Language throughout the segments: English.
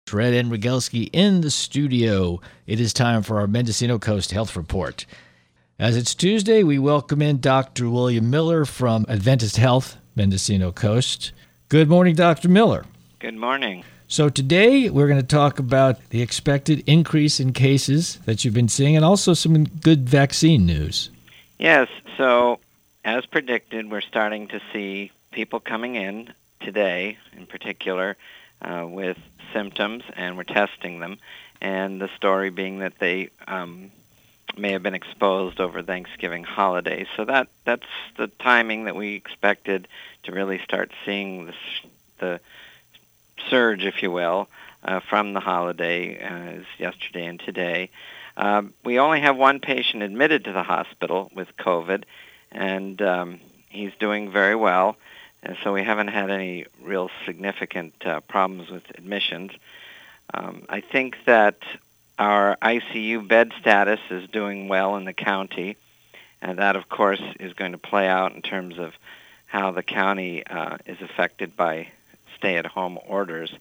Red and Rogalski in the studio. It is time for our Mendocino Coast Health Report. As it's Tuesday, we welcome in Dr. William Miller from Adventist Health, Mendocino Coast. Good morning, Dr. Miller. Good morning. So today we're going to talk about the expected increase in cases that you've been seeing and also some good vaccine news. Yes, so as predicted, we're starting to see people coming in today in particular with symptoms, and we're testing them, and the story being that they may have been exposed over Thanksgiving holiday. So that's the timing that we expected to really start seeing the surge, if you will, from the holiday as yesterday and today. We only have one patient admitted to the hospital with COVID, and he's doing very well. And so we haven't had any real significant problems with admissions. I think that our ICU bed status is doing well in the county, and that, of course, is going to play out in terms of how the county is affected by stay-at-home orders.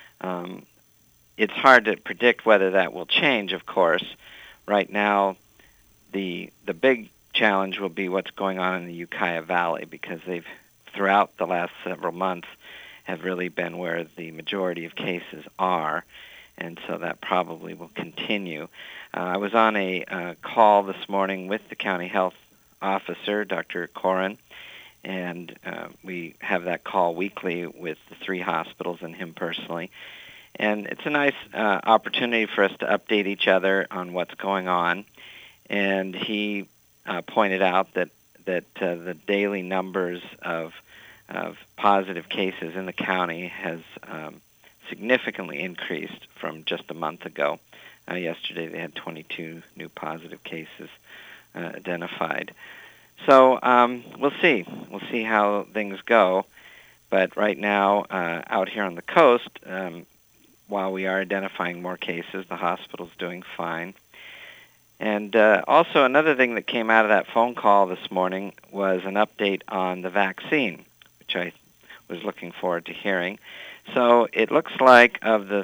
It's hard to predict whether that will change, of course. Right now, the big challenge will be what's going on in the Ukiah Valley, because they've, throughout the last several months, have really been where the majority of cases are, and so that probably will continue. I was on a call this morning with the county health officer, Dr. Corin, and we have that call weekly with the three hospitals and him personally. And it's a nice opportunity for us to update each other on what's going on. And he pointed out that the daily numbers of positive cases in the county has significantly increased from just a month ago. Yesterday they had 22 new positive cases identified. So we'll see. We'll see how things go. But right now, out here on the coast, while we are identifying more cases, the hospital's doing fine. And also another thing that came out of that phone call this morning was an update on the vaccine, which I was looking forward to hearing. So it looks like of the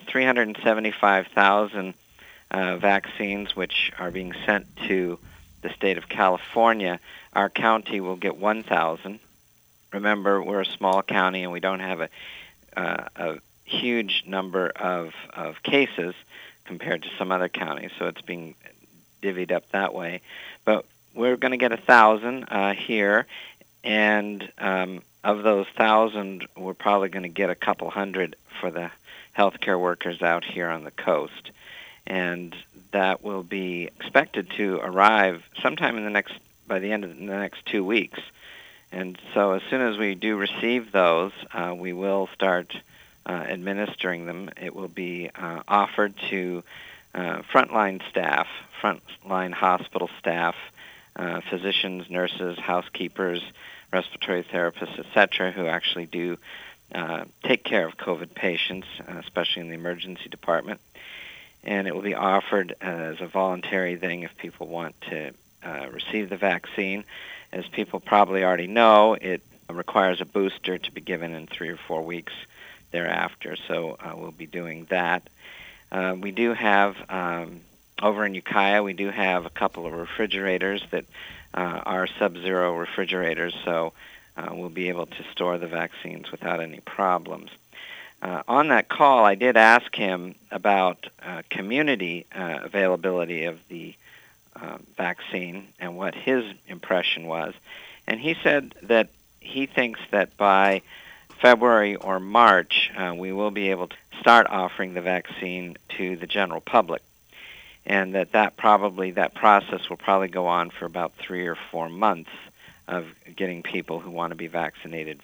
375,000 vaccines which are being sent to the state of California, our county will get 1,000. Remember, we're a small county and we don't have a huge number of cases compared to some other counties, so it's being divvied up that way. But we're going to get 1,000 here, and of those 1,000, we're probably going to get a couple hundred for the healthcare workers out here on the coast. And that will be expected to arrive sometime by the end of the next 2 weeks. And so as soon as we do receive those, we will start administering them. It will be offered to frontline staff, frontline hospital staff, physicians, nurses, housekeepers, respiratory therapists, etc., who actually do take care of COVID patients, especially in the emergency department. And it will be offered as a voluntary thing if people want to receive the vaccine. As people probably already know, it requires a booster to be given in 3 or 4 weeks thereafter, so we'll be doing that. We do have, over in Ukiah, we do have a couple of refrigerators that are sub-zero refrigerators, so we'll be able to store the vaccines without any problems. On that call, I did ask him about community availability of the vaccine and what his impression was. And he said that he thinks that by February or March, we will be able to start offering the vaccine to the general public. And that process will probably go on for about 3 or 4 months of getting people who want to be vaccinated.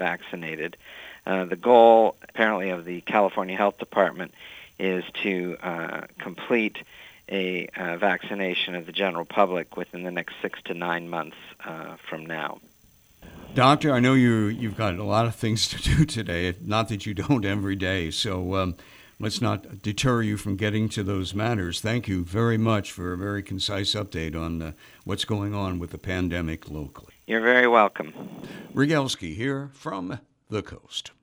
The goal, apparently, of the California Health Department is to complete a vaccination of the general public within the next 6 to 9 months from now. Doctor, I know you've got a lot of things to do today, not that you don't every day, so let's not deter you from getting to those matters. Thank you very much for a very concise update on what's going on with the pandemic locally. You're very welcome. Rogalski here from the coast.